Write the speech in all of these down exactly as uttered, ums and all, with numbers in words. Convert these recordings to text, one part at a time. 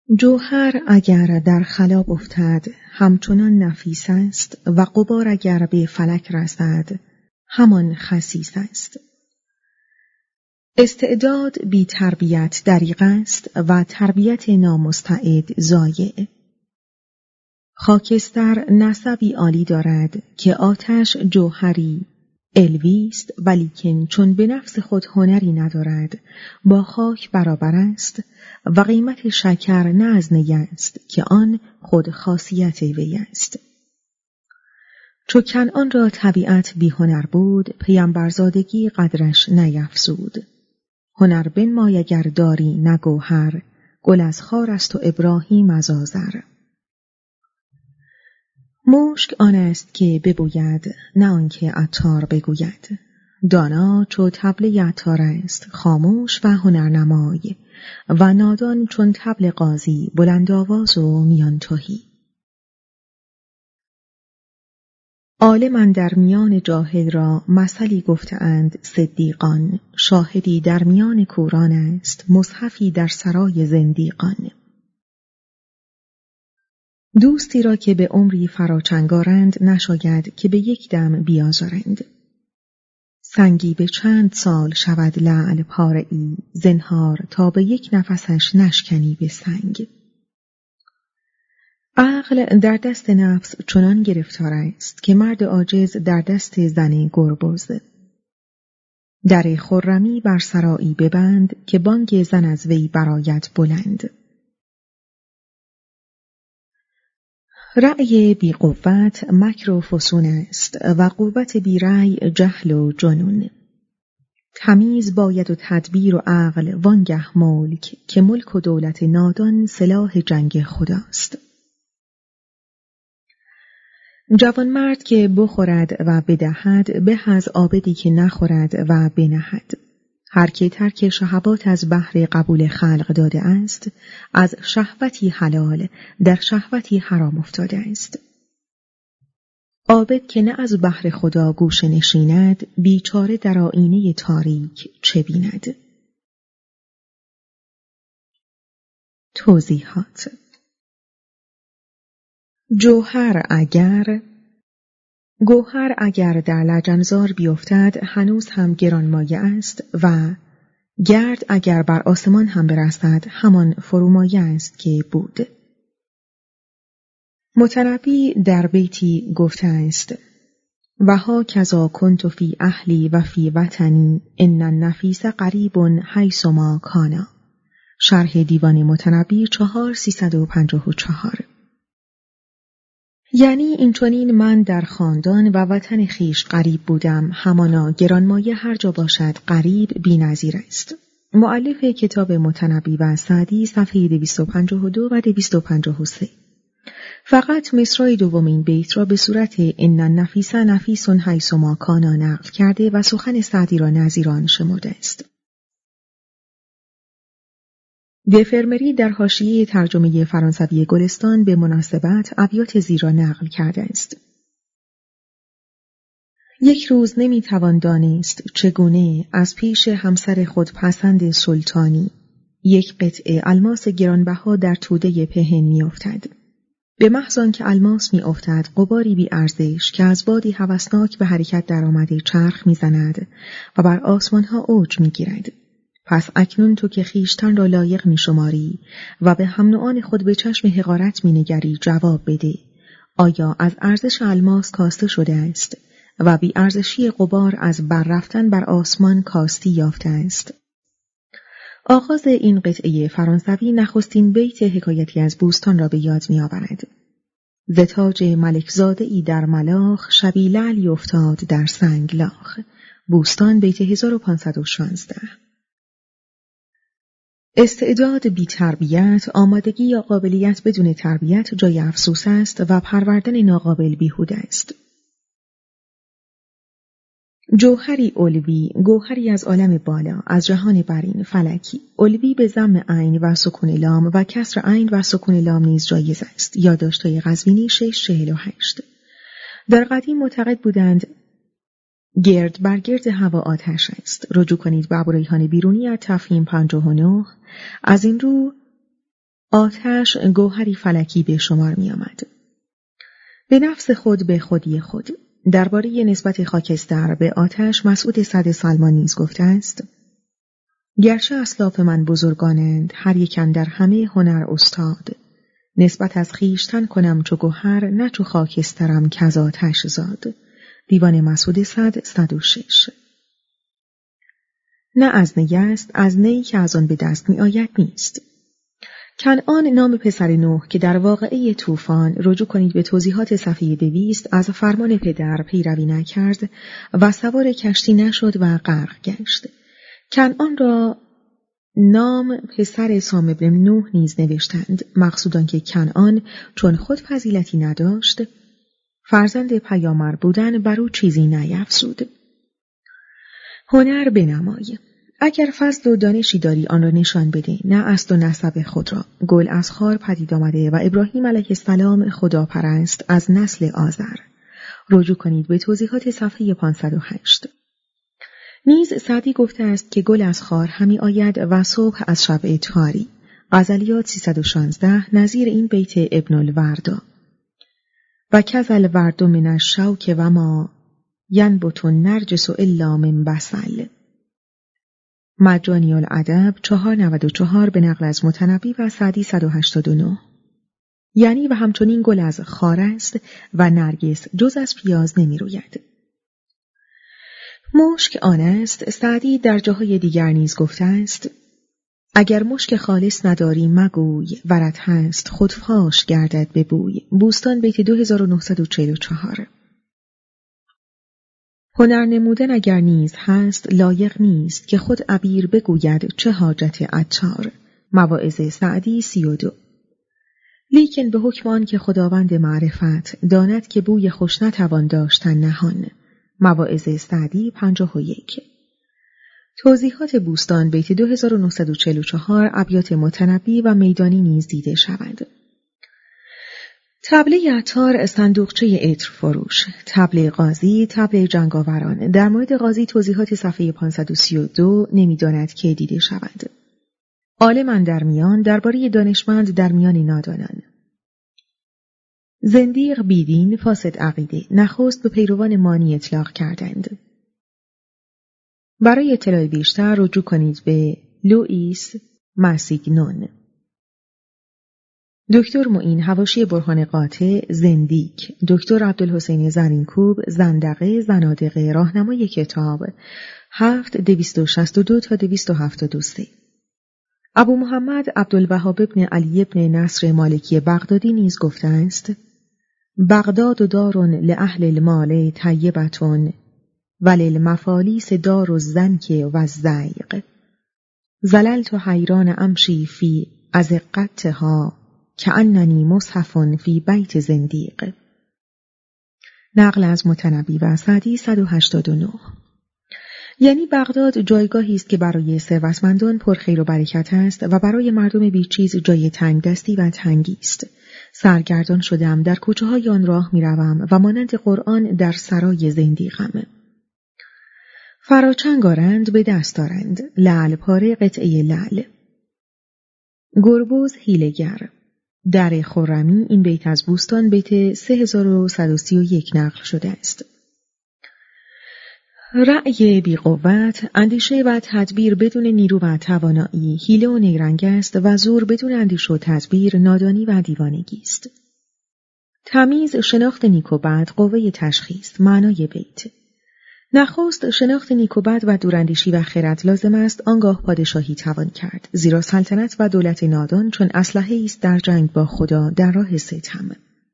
جوهر اگر در خلاب افتد همچنان نفیس است و غبار اگر به فلک رسد همان خسیس است. استعداد بی تربیت دریغ است و تربیت نامستعد ضایع. خاکستر نسبی عالی دارد که آتش جوهری علوی است، ولیکن چون به نفس خود هنری ندارد با خاک برابر است و قیمت شکر نه از نی است که آن خود خاصیت وی است. چو کنعان را طبیعت بی هنر بود، پیمبرزادگی قدرش نیفزود. هنر بنمای اگر داری نه گوهر، گل از خار است و ابراهیم از آذر. مشک آن است که ببوید نه آنکه عطار بگوید. دانا چو طبله عطار است خاموش و هنرنمای، و نادان چون طبل قاضی بلند آواز و میان تهی. عالم اندر میان جاهل را مثلی گفته‌اند صدیقان، شاهدی در میان کوران است مصحفی در سرای زندیقان. دوستی را که به عمری فراچنگارند نشاید که به یک دم بیازارند. سنگی به چند سال شود لعل پاره‌ای، زنهار تا به یک نفسش نشکنی به سنگ. عقل در دست نفس چنان گرفتار است که مرد عاجز در دست زن گربز. در خرمی بر سرایی ببند که بانگ زن از وی برآید بلند. رأی بی قوت مکر و فسون است و قوت بی رأی جهل و جنون. تمیز باید و تدبیر و عقل وانگه ملک، که ملک و دولت نادان سلاح جنگ خداست. جوانمرد که بخورد و بدهد به از عابدی که نخورد و بنهد. هر که ترک شهوات از بهر قبول خلق داده است، از شهوتی حلال در شهوتی حرام افتاده است. عابد که نه از بهر خدا گوشه نشیند، بیچاره در آینه تاریک چه بیند؟ توضیحات. جوهر اگر گوهر اگر در لجنزار بیفتد هنوز هم گرانمایه است و گرد اگر بر آسمان هم برسد همان فرومایه است که بود. متنبی در بیتی گفته است: و ها کذا کنت فی اهلی و فی وطنی، ان النفیس قریب حیث ما کانا. شرح دیوان متنبی چهار سیصد و پنجاه و چهار. یعنی اینچنین من در خاندان و وطن خیش غریب بودم، همانا گرانمایه هر جا باشد غریب بی‌نظیر است. مؤلف کتاب متنبی و سعدی صفحه دویست و پنجاه و دو و دویست و پنجاه و سه. فقط مصرع دومین بیت را به صورت ان النفیس نفیس حیث ما کانا نقل کرده و سخن سعدی را نظیر آن شمرده است. دفرمری در حاشیه ترجمه فرانسوی گلستان به مناسبت ابیات زیر را نقل کرده است. یک روز نمیتوان دانست چگونه از پیش همسر خود پسند سلطانی یک قطعه الماس گرانبها در توده پهن میافتد. به محض آنکه الماس میافتد غباری بی ارزش که از بادی هوسناک به حرکت درآمده چرخ میزند و بر آسمانها اوج میگیرد. پس اکنون تو که خویشتن را لایق میشماری و به هم نوعان خود به چشم حقارت مینگری جواب بده. آیا از ارزش الماس کاسته شده است و بی ارزشی غبار از بر رفتن بر آسمان کاستی یافته است؟ آغاز این قطعه فرانسوی نخستین بیت حکایتی از بوستان را به یاد می‌آورد. ز تاج ملکزاده‌ای در ملاخ، شبی لعلی افتاد در سنگلاخ. بوستان بیت هزار و پانصد و شانزده. استعداد بی تربیت، آمادگی یا قابلیت بدون تربیت جای افسوس است و پروردن ناقابل بیهوده است. جوهری علوی، گوهری از عالم بالا، از جهان برین فلکی. علوی به ضم عین و سکون لام و کسر عین و سکون لام نیز جایز است. یادداشت‌های قزوینی شش چهل و هشت. در قدیم معتقد بودند گرد بر گرد هوا آتش است. رجوع کنید به ابوریحان بیرونی از تفهیم پنجاه و نه. از این رو آتش گوهری فلکی به شمار می آمد. به نفس خود به خودی خود. درباره نسبت خاکستر به آتش مسعود سعد سلمان نیز گفته است: گرچه اسلاف من بزرگانند، هر یک اندر همه هنر استاد. نسبت از خویشتن کنم چو گوهر، نه چو خاکسترم کز آتش زاد. دیوان مسعود سعد صد و شش. نه از نی است، از نی که از آن به دست می آید نیست. کنعان نام پسر نوح که در واقعه طوفان، رجوع کنید به توضیحات صفحه دویست، از فرمان پدر پیروی نکرد و سوار کشتی نشد و غرق گشت. کنعان را نام پسر سام ابن نوح نیز نوشتند، مقصود آن که کنعان چون خود فضیلتی نداشت، فرزند پیامبر بودن بر او چیزی نیفزود. هنر بنمای. اگر فضل و دانشی داری آن را نشان بده، نه اصل و نسب خود را. گل از خار پدید آمده و ابراهیم علیه السلام خداپرست از نسل آزر. رجوع کنید به توضیحات صفحه پانصد و هشت. نیز سعدی گفته است که گل از خار همی آید و صبح از شب تاری. غزلیات سیصد و شانزده، نظیر این بیت ابن الوردا: و کذل ورد من الشوک و ما ینبت النرجس الا من بصل. مجانی الادب چهار نود و چهار به نقل از متنبی و سعدی صد و هشتاد و نه. یعنی و همچنین گل از خار است و نرگس جز از پیاز نمی روید. مشک آن است. سعدی در جاهای دیگر نیز گفته است: اگر مشک خالص نداری مگوی، ورد هست خود فاش گردد به بوی. بوستان بیت دو هزار و نهصد و چهل و چهار. هنر نمودن اگر نیز هست، لایق نیست که خود عبیر بگوید چه حاجت عطار. مواعظ سعدی سی و دو. لیکن به حکم آن که خداوند معرفت داند که بوی خوش نتوان داشتن نهان. مواعظ سعدی پنجاه و یک. توضیحات بوستان بیت دو هزار و نهصد و چهل و چهار، ابیات متنبی و میدانی نیز دیده شود. طبله عطار صندوقچه عطر فروش. طبله قاضی، طبله جنگاوران. در مورد قاضی توضیحات صفحه پانصد و سی و دو نمی‌داند که دیده شود. عالم اندر میان درباره دانشمند در میان نادانان. زندیق بیدین، فاسد عقیده، نخست به پیروان مانی اطلاق کردند. برای اطلاع بیشتر رجوع کنید به لوئیس ماسیگنون. دکتر معین، حواشی برهان قاطع، زندیک. دکتر عبدالحسین زرینکوب، زندقه، زنادقه، راهنمای کتاب، هفت دویست و شصت و دو تا دویست و هفتاد و سه. ابو محمد عبدالوهاب ابن علی ابن نصر مالکی بغدادی نیز گفته است: بغداد دارون لأهل المال طیبتون وللمفالیس دار الزنک و الزیغ. زللت حیران امشی فی ازقتها کأننی مصحف فی بیت زندیق. نقل از متنبی و سعدی صد و هشتاد و نه. یعنی بغداد جایگاهی است که برای ثروتمندان پرخیر و برکت است و برای مردم بیچیز جای تنگ دستی و تنگی است. سرگردان شدم، در کوچه های آن راه می روم و مانند قرآن در سرای زندیقم. فراچنگ آرند به دست دارند، لعل پاره قطعه لعل. گربوز حیله‌گر. در خرمی این بیت از بوستان بیت سه هزار و صد و سی و یک نقل شده است. رأی بی قوت، اندیشه و تدبیر بدون نیرو و توانایی، حیله و نیرنگ است و زور بدون اندیشه و تدبیر نادانی و دیوانگی است. تمیز، شناخت نیک و بد، قوه تشخیص. معنای بیت: نخست شناخت نیک و بد و دوراندیشی و خرد لازم است، آنگاه پادشاهی توان کرد، زیرا سلطنت و دولت نادان چون اسلحه است در جنگ با خدا در راه ستم.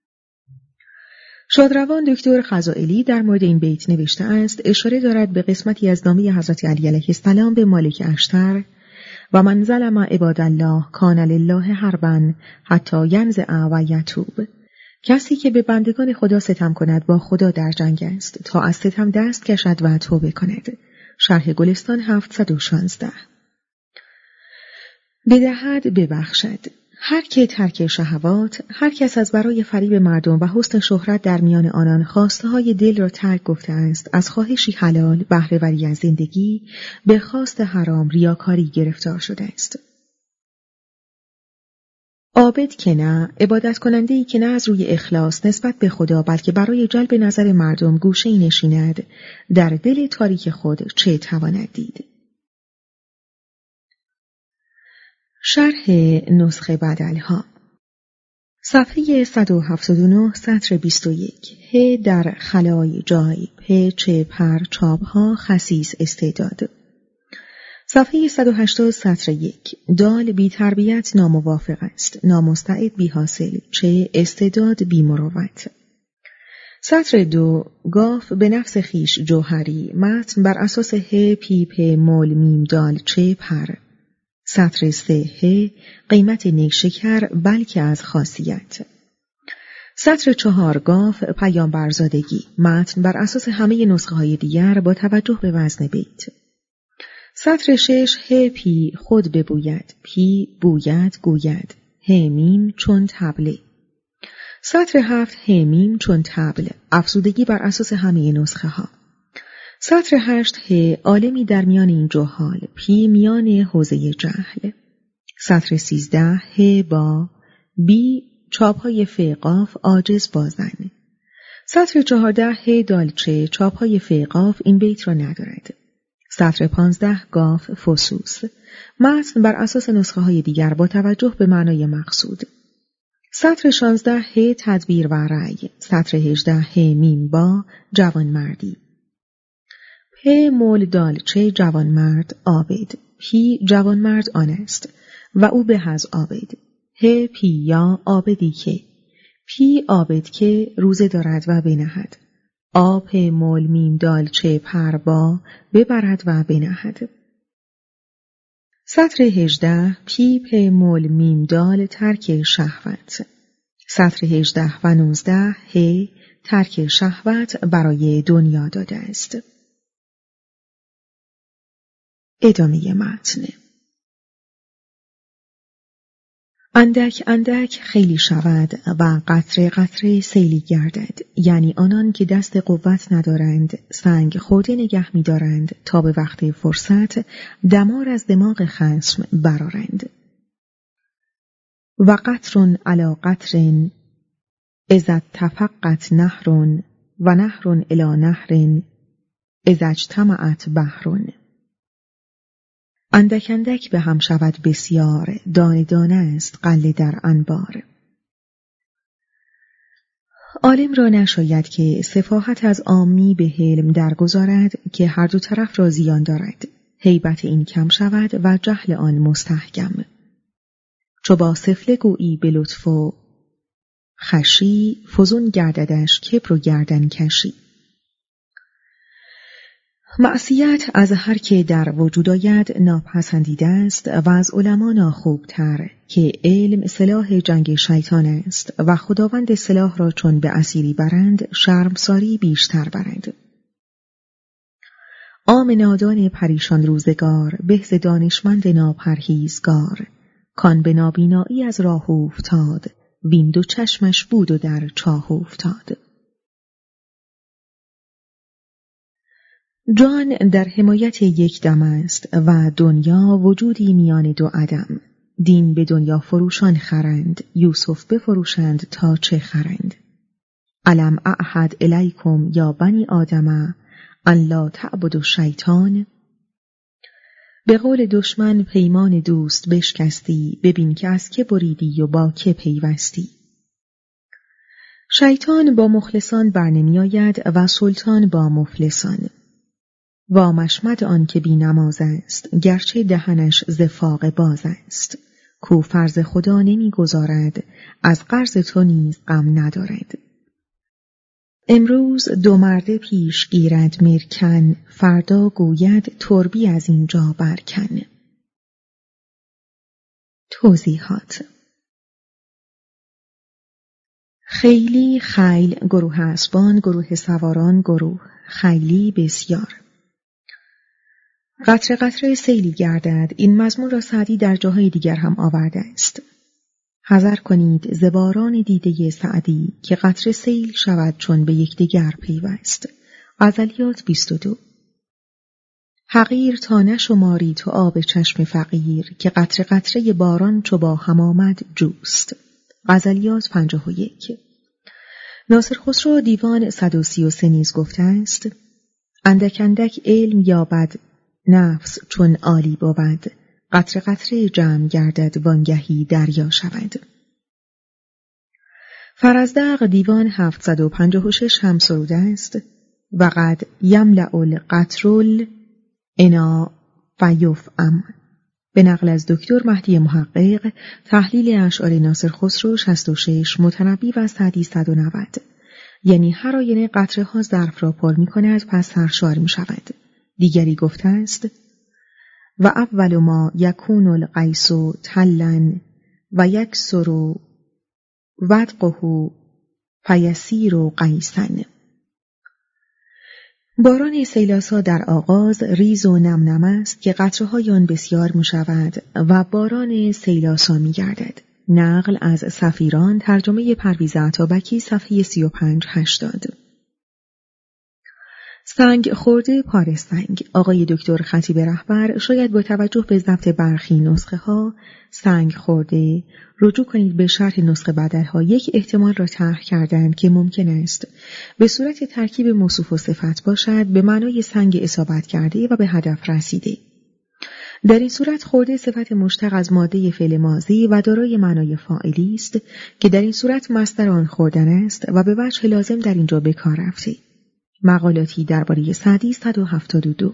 شادروان دکتر خزائلی در مورد این بیت نوشته است: اشاره دارد به قسمتی از نامه حضرت علی علیه السلام به مالک اشتر: و من ظلم عباد الله کان لله حربا حتی ینزع و یتوب. کسی که به بندگان خدا ستم کند با خدا در جنگ است تا از ستم دست کشد و توبه کند. شرح گلستان هفتصد و شانزده. بدهد ببخشد. هر که ترک شهوات، هر کس از برای فریب مردم و حسن شهرت در میان آنان خواسته های دل را ترک گفته است، از خواهشی حلال بهره وری از زندگی به خواست حرام ریاکاری گرفتار شده است. عابد که نه، عبادت کننده‌ای که نه از روی اخلاص نسبت به خدا بلکه برای جلب نظر مردم گوشه‌ای نشیند، در دل تاریک خود چه تواند دید؟ شرح نسخه بدلها. صفحه صد و هفتاد و نه سطر بیست و یک. ه در خلای جای، پ چه پر چابها خسیس استعداد. صفحه صد و هشتاد سطر یک. دال بی تربیت ناموافق است، نامستعد بی حاصل، چه استعداد بی مروت. سطر دو. گاف به نفس خیش جوهری، متن بر اساس ه پی پ مول میم دال چه پر. سطر سه. ه قیمت نیشکر بلکه از خاصیت. سطر چهار. گاف پیامبرزادگی، متن بر اساس همه نسخه های دیگر با توجه به وزن بیت. سطر شش. ه پی خود ببوید، پی بوید گوید، ه میم چون طبله. سطر هفت. ه میم چون طبل، افزودگی بر اساس همه نسخه ها. سطر هشت. ه عالمی در میان این جهال، پی میان حوزه جهل. سطر سیزده. ه با، بی چاپهای ف قاف عاجز بازن. سطر چهارده. ه دالچه چاپهای ف قاف این بیت را ندارد. سطر پانزده. گاف فسوس، متن بر اساس نسخه های دیگر با توجه به معنای مقصود. سطر شانزده. ه تدبیر و رأی. سطر هجده. ه میم با جوانمردی. پ مول دالچه جوانمرد عابد، پی جوانمرد آن است و او به از عابد. ه پی یا عابدی که، پی عابد که روزه دارد و بنهد. آ پ مول میم دالچه پر با ببرد و بنهد. سطر هجده. پی پ مول میم دال ترک شهوت. سطر هجده و نوزده. ه ترک شهوت برای دنیا داده است. ادامه متن. اندک اندک خیلی شود و قطره قطره سیلی گردد، یعنی آنان که دست قوت ندارند سنگ خورده نگه می دارند تا به وقت فرصت دمار از دماغ خصم برارند. و قطر علی قطر اذا اتفقت نهر و نهر الی نهر اذا اجتمعت بحر. اندک اندک به هم شود بسیار، دانه دانه است غله در انبار. عالم را نشاید که سفاهت از عامی به حلم درگذارد که هر دو طرف را زیان دارد، هیبت این کم شود و جهل آن مستحکم. چو با سفله گویی به لطف و خشی، فزون گرددش کبر و گردن کشی. معصیت از هر که در وجود آید ناپسندیده است و از علما ناخوبتر که علم سلاح جنگ شیطان است و خداوند سلاح را چون به اسیری برند شرمساری بیشتر برند. عام نادان پریشان روزگار به ز دانشمند ناپرهیزگار، کان به نابینایی از راه افتاد وین دو چشمش بود و در چاه افتاد. جان در حمایت یک دم است و دنیا وجودی میان دو عدم. دین به دنیا فروشان خرند، یوسف بفروشند تا چه خرند. الم اعهد الیکم یا بنی آدم ان لا تعبدوا الشیطان. به قول دشمن پیمان دوست بشکستی، ببین که از که بریدی و با که پیوستی. شیطان با مخلصان برنمی آید و سلطان با مفلسان. و مشمد آن که بی نماز است، گرچه دهنش زفاق باز است. کو فرض خدا نمی گذارد، از قرض تو نیز غم ندارد. امروز دو مرده پیش گیرد مرکن، فردا گوید تربی از اینجا برکن. توضیحات. خیلی خیل گروه اسبان، گروه سواران گروه، خیلی بسیار. قطره قطره سیلی گردد، این مضمون را سعدی در جاهای دیگر هم آورده است. حذر کنید ز باران دیده سعدی که قطره سیل شود چون به یکدیگر پیوست. غزلیات بیست و دو. حقیر تا نشماری تو آب چشم فقیر، که قطره قطره باران چو با هم آمد جوست. غزلیات پنجاه و یک. ناصر خسرو دیوان صد و سی و سه نیز گفته است: اندک اندک علم یابد نفس چون عالی بود، قطره قطره جمع گردد وانگهی دریا شود. فرزدق دیوان هفتصد و پنجاه و شش هم سروده است: و قد یملأ القطر انا فیفعم. به نقل از دکتر مهدی محقق، تحلیل اشعار ناصر خسرو شصت و شش، متنبی و سعدی صد و نود. یعنی هر آینه قطره ها ظرف را پر می کند، پس سرشار می شود. دیگری گفته است: و اول ما یکون القیس تلا و یکسر ودقه فیسیر قیسا. باران سیلاسا در آغاز ریز و نم نم است که قطره‌های آن بسیار می شود و باران سیلاسا می گردد. نقل از سفیران، ترجمه پرویز عطابکی، صفحه سی و پنج هشتاد. سنگ خورده پاره سنگ. آقای دکتر خطیب رهبر شاید با توجه به ضبط برخی نسخه ها سنگ خورده رجوع کنید به شرح نسخه بدلها یک احتمال را طرح کردند که ممکن است به صورت ترکیب موصوف و صفت باشد به معنای سنگ اصابت کرده و به هدف رسیده. در این صورت خورده صفت مشتق از ماده فعل ماضی و دارای معنای فاعلی است که در این صورت مصدر آن خوردن است و به وجه لازم در اینجا به کار رفته. مقالاتی درباره سعدی صد و هفتاد و دو.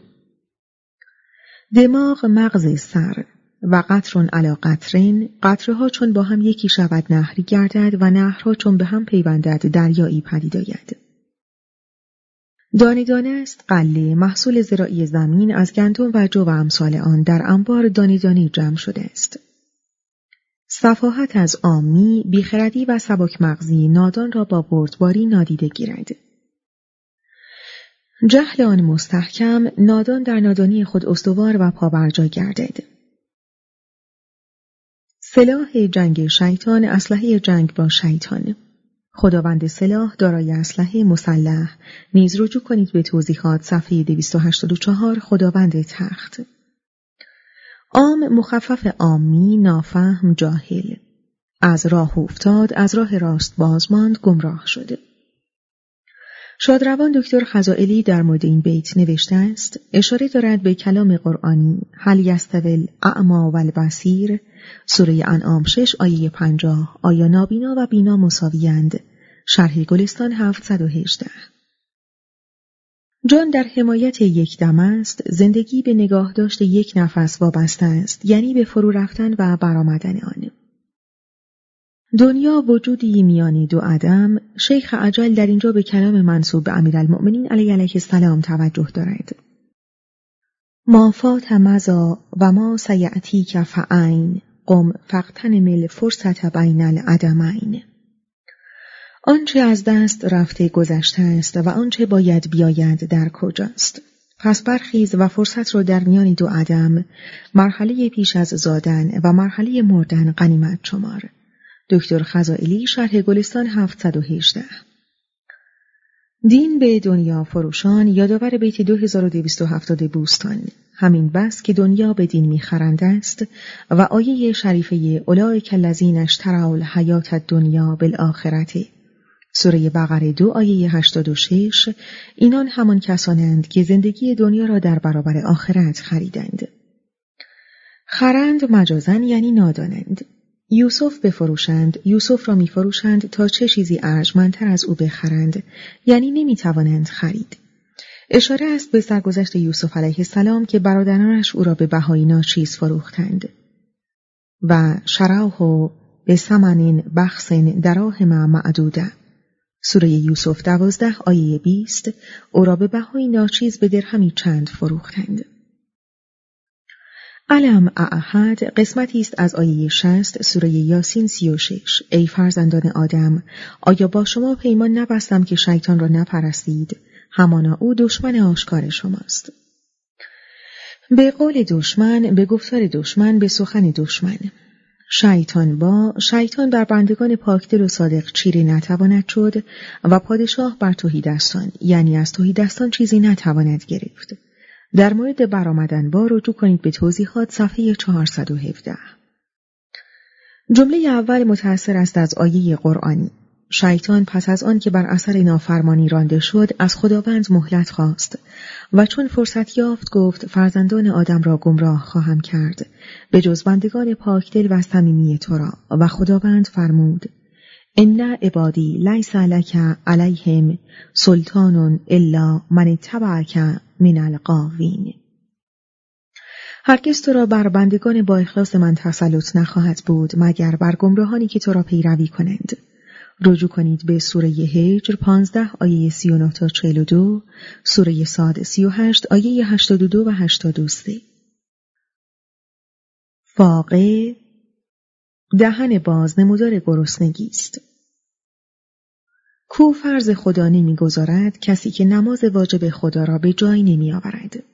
دماغ مغز سر و قطرون علی قطرین، قطرها چون با هم یکی شود نهری گردد و نهرها چون به هم پیوندد دریایی پدید آید. دانه دانه است غله، محصول زراعی زمین از گندم و جو و امثال آن در انبار دانه دانه جمع شده است. سفاهت از عامی، بیخردی و سبک مغزی نادان را با بردباری نادیده گیرد. جهل آن مستحکم، نادان در نادانی خود استوار و پابرجا گردد. سلاح جنگ شیطان، اسلحه جنگ با شیطان. خداوند سلاح دارای اسلحه مسلح. نیز رجوع کنید به توضیحات صفحه دویست و هشتاد و چهار. خداوند تخت. عام مخفف عامی، نافهم، جاهل. از راه افتاد، از راه راست بازماند، گمراه شده. شادروان دکتر خزائلی در مورد این بیت نوشته است: اشاره دارد به کلام قرآنی هل یستوی الاعمی والبصیر، سوره انعام شش آیه پنجاه. آیا نابینا و بینا مساویند؟ شرح گلستان هفتصد و هجده. جان در حمایت یک دم است، زندگی به نگاه داشت یک نفس وابسته است، یعنی به فرو رفتن و برآمدن آن. دنیا وجودی میان دو عدم. شیخ اجل در اینجا به کلام منسوب به امیرالمؤمنین علیه علیه السلام توجه دارد. ما فات مضی و ما سیأتیک فعین، قم فاغتنم الفرصة بین العدمین. آنچه از دست رفته گذشته است و آنچه باید بیاید در کجاست. پس برخیز و فرصت را در میان دو عدم، مرحله پیش از زادن و مرحله مردن غنیمت شمار. دکتر خزائلی، شرح گلستان هفتصد و هجده. دین به دنیا فروشان، یادآور بیت دو هزار و دویست و هفتاد بوستان. همین بس که دنیا به دین میخرند است و آیه شریفه اولئک الذین اشتروا الحیاة الدنیا بالآخرة، سوره بقره دو آیه هشتاد و شش، اینان همان کسانند که زندگی دنیا را در برابر آخرت خریدند. خرند مجازن یعنی نادانند. یوسف بفروشند، یوسف را میفروشند تا چه چیزی ارجمندتر از او بخرند، یعنی نمیتوانند خرید. اشاره است به سرگذشت یوسف علیه السلام که برادرانش او را به بهای ناچیز فروختند. و شروه به ثمن بخس دراهم معدوده، سوره یوسف دوازده آیه بیست، او را به بهای ناچیز به درهمی چند فروختند. علم اعهد قسمتی است از آیه شصت سوره یاسین سی و شش. ای فرزندان آدم، آیا با شما پیمان نبستم که شیطان را نپرستید؟ همانا او دشمن آشکار شماست. به قول دشمن، به گفتار دشمن، به سخن دشمن. شیطان با شیطان بر بندگان پاکدل و صادق چیری نتواند شد و پادشاه بر تهیدستان، یعنی از تهیدستان چیزی نتواند گرفت. در مورد برآمدن با رجوع کنید به توضیحات صفحه چهارصد و هفده. جمله اول متأثر است از آیه قرآنی. شیطان پس از آن که بر اثر نافرمانی رانده شد از خداوند مهلت خواست و چون فرصت یافت گفت فرزندان آدم را گمراه خواهم کرد به جز بندگان پاکدل و صمیمی تو را، و خداوند فرمود ان عبادی لیس لک علیهم سلطان الا من اتبعک من الغاوین. هرگز تو را بر بندگان با اخلاص من تسلط نخواهد بود مگر بر گمراهانی که تو را پیروی کنند. رجوع کنید به سوره هجر پانزده آیه سی و نه تا چهل و دو، سوره صاد سی و هشت آیه هشتاد و دو و هشتاد و سه. فاقه دهن باز نمودار گرسنگی است. کو فرض خدا نمی‌گذارد کسی که نماز واجب خدا را به جای نمی‌آورد.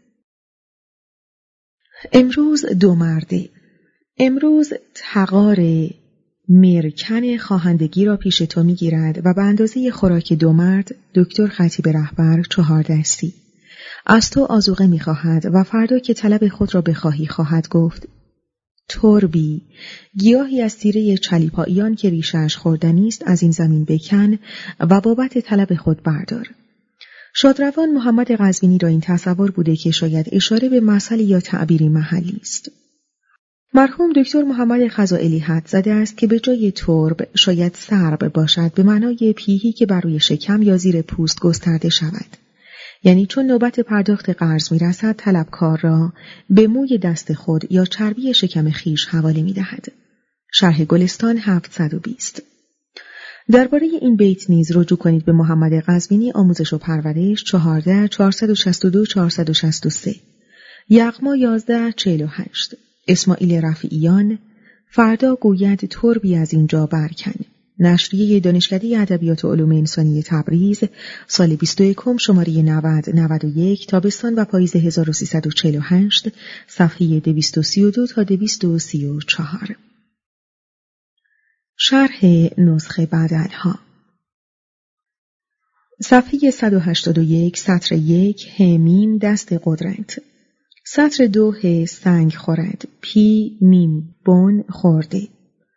امروز دو مرده. امروز تغار مرکن خواهندگی را پیش تو می‌گیرد و به اندازه خوراک دو مرد دکتر خطیب رهبر چهار دستی از تو آذوقه می‌خواهد و فردا که طلب خود را بخواهی خواهد گفت تربی، گیاهی از تیره چلیپاییان که ریشه‌اش خوردنی است از این زمین بکن و بابت طلب خود بردار. شادروان محمد قزوینی را این تصور بوده که شاید اشاره به مثل یا تعبیری محلی است. مرحوم دکتر محمد خزائلی حد زده است که به جای ترب شاید سرب باشد به معنای پیهی که بر روی شکم یا زیر پوست گسترده شود. یعنی چون نوبت پرداخت قرض میرسد طلبکار را به موی دست خود یا چربی شکم خیش حواله میدهد. شرح گلستان هفتصد و بیست. درباره این بیت نیز رجوع کنید به محمد قزوینی آموزش و پرورش چهارده چهارصد و شصت و دو چهارصد و شصت و سه. یغما یازده چهل و هشت. اسماعیل رفیعیان فردا گوید تربی از اینجا برکن. نشریه دانشکده ادبیات و علوم انسانی تبریز سال بیست و یک شماره نود نود و یک تابستان و پاییز هزار و سیصد و چهل و هشت صفحه دویست و سی و دو تا دویست و سی و چهار. شرح نسخه بدلها صفحه صد و هشتاد و یک سطر یک ه میم دست قدرت. سطر دو ه سنگ خورد. پی میم بن خورده.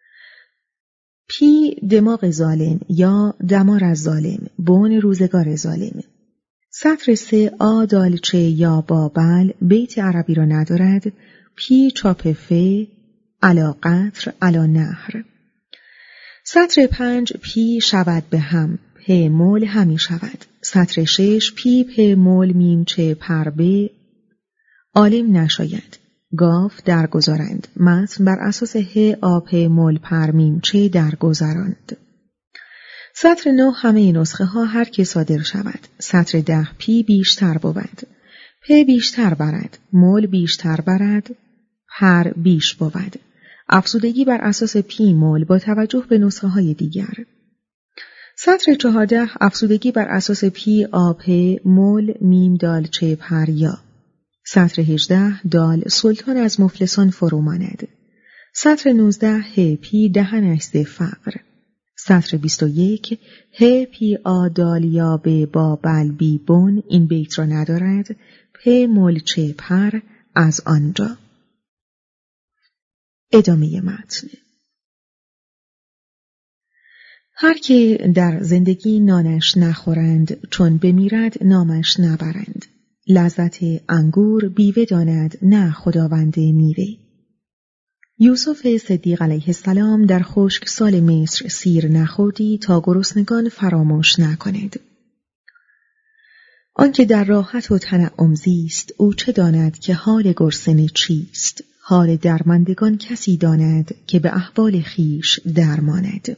پی دماغ ظالم یا دمار از ظالم، بن روزگار ظالم. سطر سه آ دالچه یا بابل بیت عربی را ندارد. پی چاپ ف علا قطر علا نهر. سطر پنج پی شود به هم، پ مول همی شود. سطر شش پی پ مول میم چه پربه عالم نشاید. گاف درگذارند. متن بر اساس ه آپ مول پر میم چه درگذراند. سطر نه همه نسخه ها هر که صادر شود. سطر ده پی بیشتر بود. پ بیشتر برد. مول بیشتر برد. پر بیش بود. افزودگی بر اساس پی مول با توجه به نسخه های دیگر. سطر چهارده افزودگی بر اساس پی آپ مول میم دال چه پر یا. سطر هجده دال سلطان از مفلسان فرو ماند. سطر نوزده ه پی دهنش ز فقر. سطر بیست و یک ه پی آ دال یا به با بل بی بن این بیت را ندارد. پ مل چه پر از آنجا. ادامه متن. هر که در زندگی نانش نخورند چون بمیرد نامش نبرند. لذت انگور بیوه داند نه خداوند میوه. یوسف صدیق علیه السلام در خشک سال مصر سیر نخوردی تا گرسنگان فراموش نکند. آنکه در راحت و تنعم زیست او چه داند که حال گرسنه چیست؟ حال درماندگان کسی داند که به احوال خیش درماند.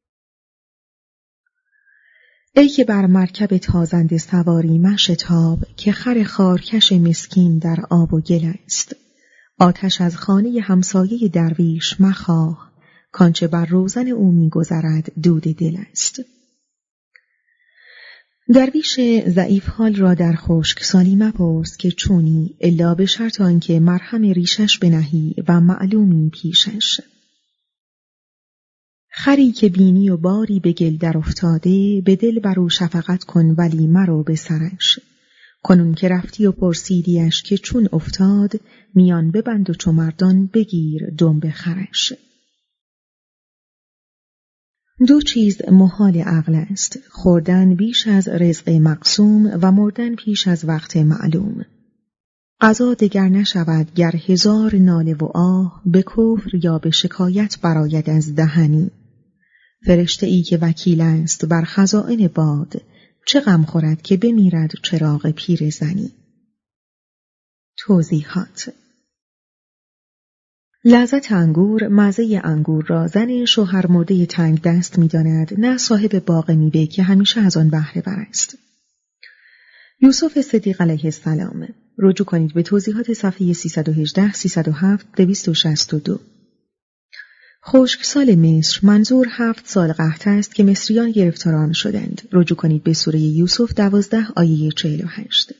ای که بر مرکب تازنده سواری مشتاب که خر خارکش مسکین در آب و گل است. آتش از خانه همسایه درویش مخواه کانچه بر روزن او می‌گذرد دود دل است. درویش ضعیف حال را در خشک سالی مپرس که چونی الا به شرط آنکه مرهم ریشش بنهی و معلومی پیشش. خری که بینی و باری به گل در افتاده به دل برو شفقت کن ولی مرو به سرش. کنون که رفتی و پرسیدیش که چون افتاد میان ببند و چو مردان بگیر دنب خرش. دو چیز محال عقل است، خوردن بیش از رزق مقسوم و مردن پیش از وقت معلوم. قضا دگر نشود گر هزار ناله و آه به کفر یا به شکایت براید از دهنی. فرشته ای که وکیل است بر خزائن باد، چه غم خورد که بمیرد چراغ پیر زنی. توضیحات: لذت انگور، مزه انگور را زن شوهر مرده تنگ دست می داند، نه صاحب باغ میوه که همیشه از آن بهره بر است. یوسف صدیق علیه السلام. رجوع کنید به توضیحات صفحه سیصد و هجده، سیصد و هفت، دویست و شصت و دو. خشکسال مصر منظور هفت سال قحط است که مصریان گرفتاران شدند. رجوع کنید به سوره یوسف دوازده آیه چهل و هشت.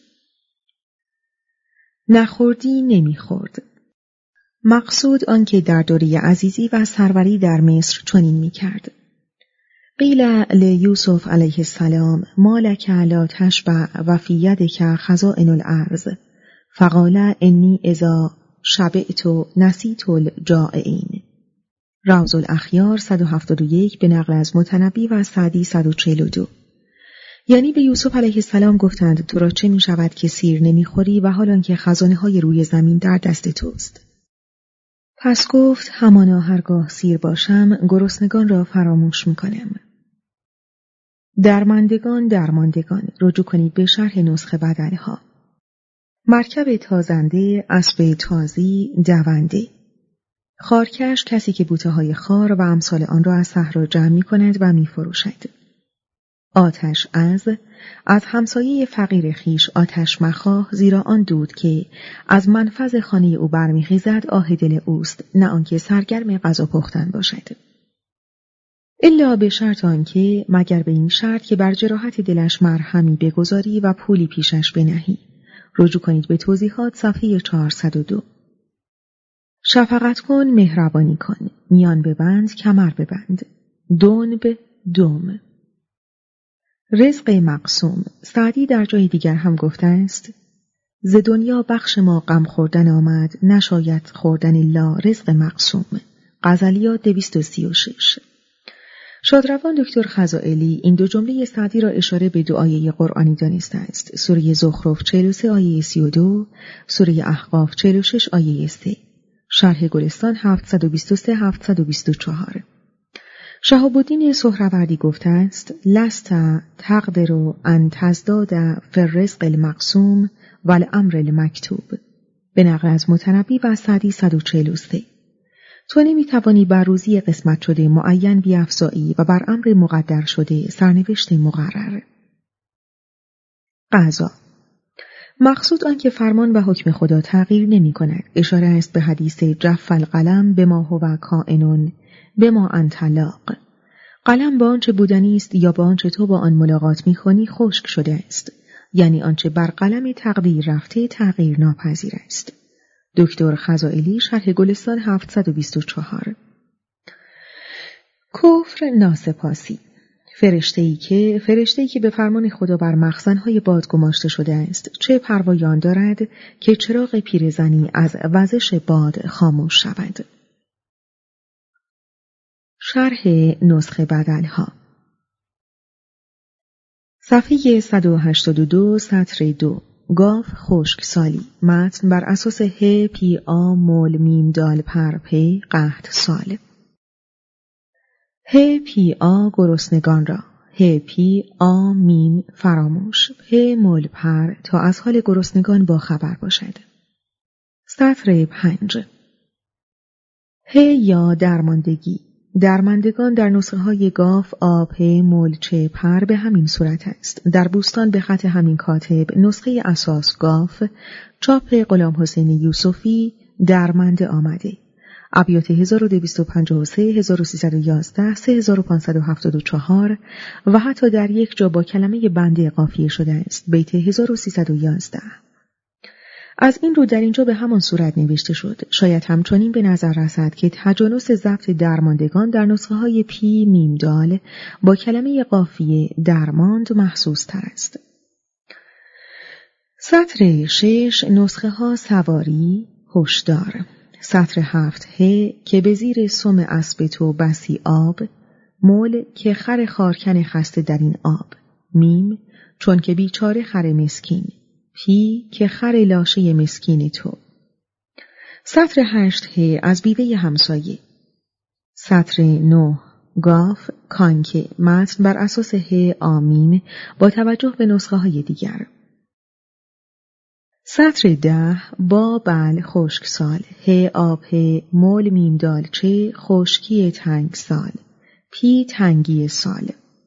نخوردی نمیخورد. مقصود آنکه در دوره عزیزی و سروری در مصر چنین میکرد. قیل لیوسف علیه السلام ما لک لا تشبع و فی یدک خزائن الارض فقال انی اذا شبعت نسیت الجائعین. روض الاخیار صد و هفتاد و یک به نقل از متنبی و سعدی صد و چهل و دو. یعنی به یوسف علیه السلام گفتند تو را چه می شود که سیر نمیخوری و حالان که خزانه های روی زمین در دست توست. پس گفت همانا هرگاه سیر باشم گرسنگان را فراموش می کنم. درماندگان درماندگان. رجوع کنید به شرح نسخه بدلها. مرکب تازنده، اسب تازی، دونده. خارکش کسی که بوته های خار و امثال آن را از صحرا جمع می کند و می فروشد. آتش از از همسایه فقیر خیش آتش مخواه، زیرا آن دود که از منفذ خانه او برمیخیزد آه دل اوست، نه آنکه سرگرم غذا پختن باشد. الا به شرط آنکه مگر به این شرط که بر جراحت دلش مرهمی بگذاری و پولی پیشش بنهی. رجوع کنید به توضیحات صفحه چهارصد و دو. شفقت کن، مهربانی کن، میان ببند، کمر ببند. دنب دوم. رزق مقسوم. سعدی در جای دیگر هم گفته است ز دنیا بخش ما غم خوردن آمد، نشاید خوردن الا رزق مقسوم. غزلیات دویست و سی و شش. شادروان دکتر خزائلی این دو جمله سعدی را اشاره به دو آیه قرآنی دانسته است. سوره زخرف چهل و سه آیه سی و دو، سوره احقاف چهل و شش آیه سه. شرح گلستان هفتصد و بیست و سه هفتصد و بیست و چهار. شهاب الدین سهروردی گفته است لست تقدر ان تزداد فی الرزق المقسوم و الامر المکتوب. به نقل از متنبی و سعدی صد و چهل و سه. تو نمیتوانی بر روزی قسمت شده معین بیافزایی و بر امر مقدر شده سرنوشت مقرر. قضا. مقصود آن که فرمان و حکم خدا تغییر نمی کند. اشاره است به حدیث جف القلم بما هو کائن بما انت لاق. قلم با آنچه بودنی است یا با آنچه تو با آن ملاقات می کنی خشک شده است. یعنی آنچه بر قلم تقدیر رفته تغییر ناپذیر است. دکتر خزائلی شرح گلستان هفتصد و بیست و چهار. کفر ناسپاسی. فرشته‌ای که فرشته‌ای که به فرمان خدا بر مخزن‌های باد گماشته شده است، چه پروای آن دارد که چراغ پیرزنی از وزش باد خاموش شود. شرح نسخه بدلها. صفحه صد و هشتاد و دو سطر دو. گاف خشکسالی. متن بر اساس ه پی آ مول میم دال پر پ قحط سال. ه پی آ گرسنگان را، ه پی آ میم فراموش، ه مول پر تا از حال گرسنگان با خبر باشد. سطر پنج. ه یا درماندگی. درماندگان در نسخه های گاف آب ه مول چه پر به همین صورت است. در بوستان به خط همین کاتب نسخه اساس گاف چاپ غلام حسین یوسفی درمنده آمده. ابیات هزار و دویست و پنجاه و سه، هزار و سیصد و یازده، سه هزار و پانصد و هفتاد و چهار و حتی در یک جا با کلمه بنده قافیه شده است. بیت هزار و سیصد و یازده. از این رو در اینجا به همان صورت نوشته شد. شاید همچنین به نظر رسد که تجانس ضبط درماندگان در نسخه های پی میم دال با کلمه قافیه درماند محسوس تر است. سطر شش. نسخه ها سواری هشدار. سطر هفت ه که به زیر سم اسب تو بسی آب مول که خر خارکن خسته در این آب. میم چون که بیچاره خر مسکین. پی که خر لاشه مسکین تو. سطر هشت ه از بیوه همسایه. سطر نه گاف کانکه متن بر اساس ه آمیم با توجه به نسخه های دیگر. سطر ده با بل خشک سال. ه آب ه مول میم دال چه خشکی تنگ سال. پی تنگی سال.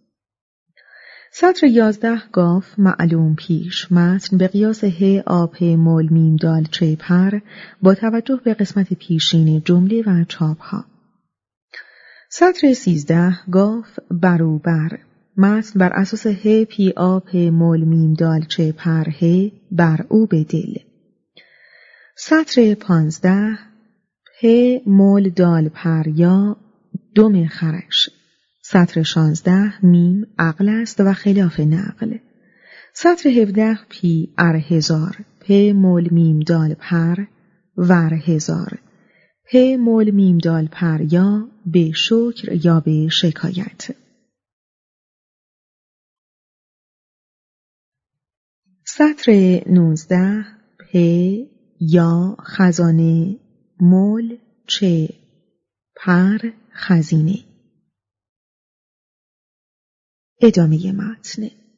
سطر یازده گاف معلوم پیش متن به قیاس ه آب ه مول میم دال چه پر با توجه به قسمت پیشین جمله و چاپ ها. سطر سیزده گاف بروبر متن بر اساس ه پی آب ه مول میم دال چه پر ه بر او به دل. سطر پانزده ه مول دال پر یا دم خرش. سطر شانزده میم عقل است و خلاف نقل. سطر هفده پی ار هزار. پ مول میم دال پر ور هزار. پ مول میم دال پر یا به شکر یا به شکایت. سطر نوزده پ یا خزانه مول چه پر خزینه. ادامه متن.